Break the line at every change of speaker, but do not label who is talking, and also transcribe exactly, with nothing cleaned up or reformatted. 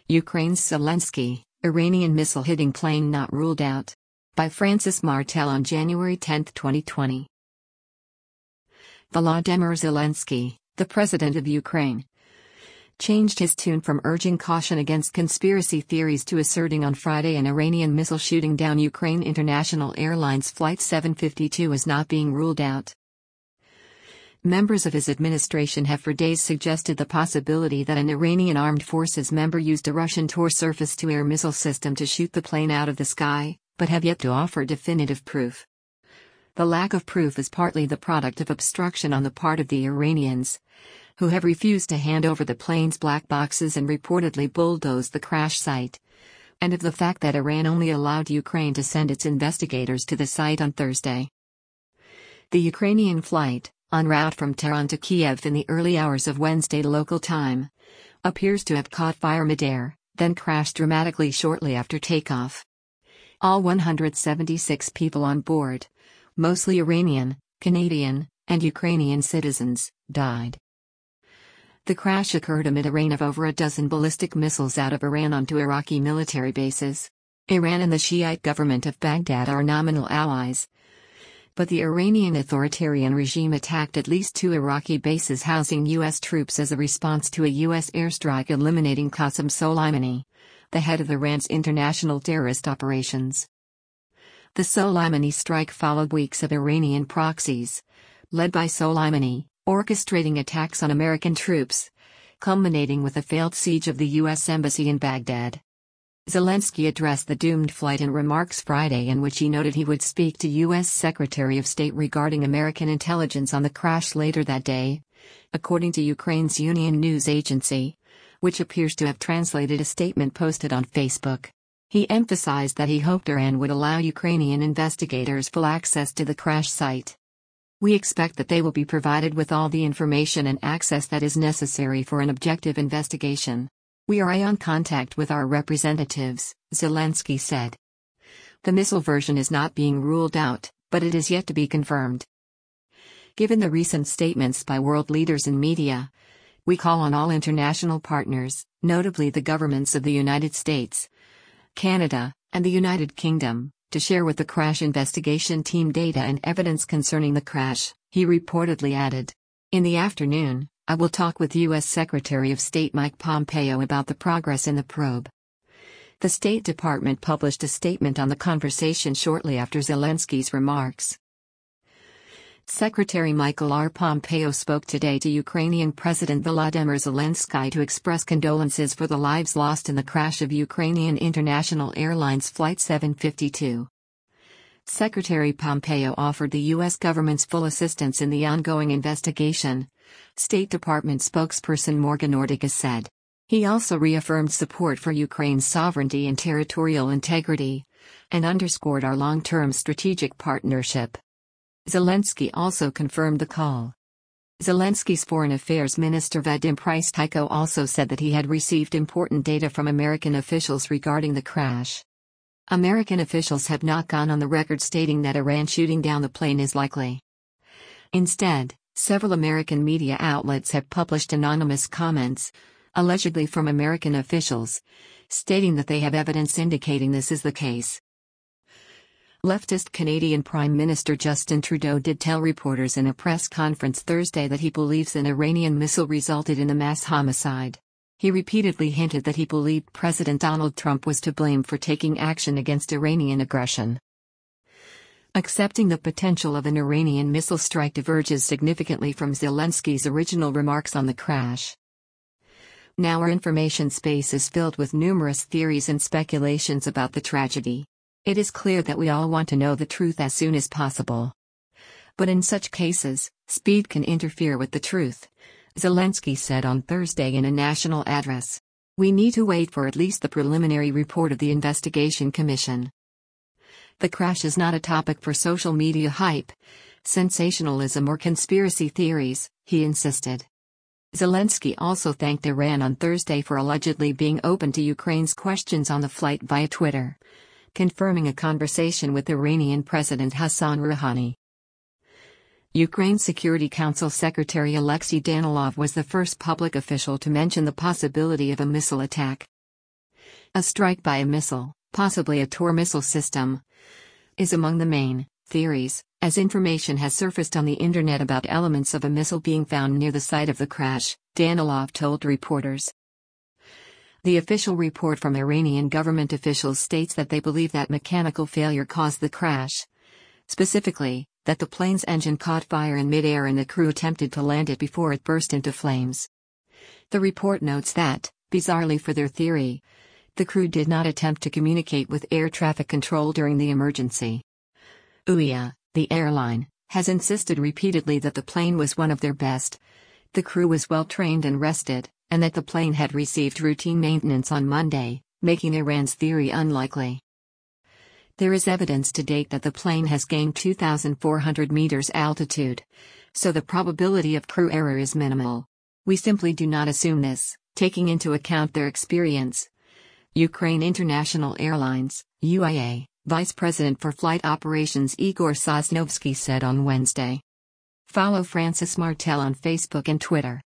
Ukraine's Zelensky, Iranian missile hitting plane not ruled out. By Francis Martel on January tenth, twenty twenty. Volodymyr Zelensky, the president of Ukraine, changed his tune from urging caution against conspiracy theories to asserting on Friday an Iranian missile shooting down Ukraine International Airlines Flight seven fifty-two is not being ruled out. Members of his administration have for days suggested the possibility that an Iranian armed forces member used a Russian Tor surface-to-air missile system to shoot the plane out of the sky, but have yet to offer definitive proof. The lack of proof is partly the product of obstruction on the part of the Iranians, who have refused to hand over the plane's black boxes and reportedly bulldozed the crash site, and of the fact that Iran only allowed Ukraine to send its investigators to the site on Thursday. The Ukrainian flight, en route from Tehran to Kiev in the early hours of Wednesday local time, appears to have caught fire midair, then crashed dramatically shortly after takeoff. All one hundred seventy-six people on board, mostly Iranian, Canadian, and Ukrainian citizens, died. The crash occurred amid a rain of over a dozen ballistic missiles out of Iran onto Iraqi military bases. Iran and the Shiite government of Baghdad are nominal allies, but the Iranian authoritarian regime attacked at least two Iraqi bases housing U S troops as a response to a U S airstrike eliminating Qasem Soleimani, the head of Iran's international terrorist operations. The Soleimani strike followed weeks of Iranian proxies, led by Soleimani, orchestrating attacks on American troops, culminating with a failed siege of the U S embassy in Baghdad. Zelensky addressed the doomed flight in remarks Friday in which he noted he would speak to U S Secretary of State regarding American intelligence on the crash later that day, according to Ukraine's Union news agency, which appears to have translated a statement posted on Facebook. He emphasized that he hoped Iran would allow Ukrainian investigators full access to the crash site. "We expect that they will be provided with all the information and access that is necessary for an objective investigation. We are in contact with our representatives," Zelensky said. The missile version is not being ruled out, but it is yet to be confirmed. Given the recent statements by world leaders and media, we call on all international partners, notably the governments of the United States, Canada, and the United Kingdom, to share with the crash investigation team data and evidence concerning the crash, he reportedly added. In the afternoon, I will talk with U S Secretary of State Mike Pompeo about the progress in the probe. The State Department published a statement on the conversation shortly after Zelensky's remarks. Secretary Michael R. Pompeo spoke today to Ukrainian President Volodymyr Zelensky to express condolences for the lives lost in the crash of Ukrainian International Airlines Flight seven fifty-two. Secretary Pompeo offered the U S government's full assistance in the ongoing investigation, State Department spokesperson Morgan Ortagus said. He also reaffirmed support for Ukraine's sovereignty and territorial integrity, and underscored our long-term strategic partnership. Zelensky also confirmed the call. Zelensky's Foreign Affairs Minister Vadim Prystaiko also said that he had received important data from American officials regarding the crash. American officials have not gone on the record stating that Iran shooting down the plane is likely. Instead, several American media outlets have published anonymous comments, allegedly from American officials, stating that they have evidence indicating this is the case. Leftist Canadian Prime Minister Justin Trudeau did tell reporters in a press conference Thursday that he believes an Iranian missile resulted in a mass homicide. He repeatedly hinted that he believed President Donald Trump was to blame for taking action against Iranian aggression. Accepting the potential of an Iranian missile strike diverges significantly from Zelensky's original remarks on the crash. Now our information space is filled with numerous theories and speculations about the tragedy. It is clear that we all want to know the truth as soon as possible. But in such cases, speed can interfere with the truth, Zelensky said on Thursday in a national address. We need to wait for at least the preliminary report of the investigation commission. The crash is not a topic for social media hype, sensationalism or conspiracy theories, he insisted. Zelensky also thanked Iran on Thursday for allegedly being open to Ukraine's questions on the flight via Twitter, confirming a conversation with Iranian President Hassan Rouhani. Ukraine Security Council Secretary Alexei Danilov was the first public official to mention the possibility of a missile attack. A strike by a missile, possibly a Tor missile system, is among the main theories, as information has surfaced on the internet about elements of a missile being found near the site of the crash, Danilov told reporters. The official report from Iranian government officials states that they believe that mechanical failure caused the crash. Specifically, that the plane's engine caught fire in midair and the crew attempted to land it before it burst into flames. The report notes that, bizarrely for their theory, the crew did not attempt to communicate with air traffic control during the emergency. U A E, the airline, has insisted repeatedly that the plane was one of their best. The crew was well trained and rested, and that the plane had received routine maintenance on Monday, making Iran's theory unlikely. There is evidence to date that the plane has gained two thousand four hundred meters altitude, so the probability of crew error is minimal. We simply do not assume this, taking into account their experience. Ukraine International Airlines, U A E, Vice President for Flight Operations Igor Sosnovsky said on Wednesday. Follow Francis Martel on Facebook and Twitter.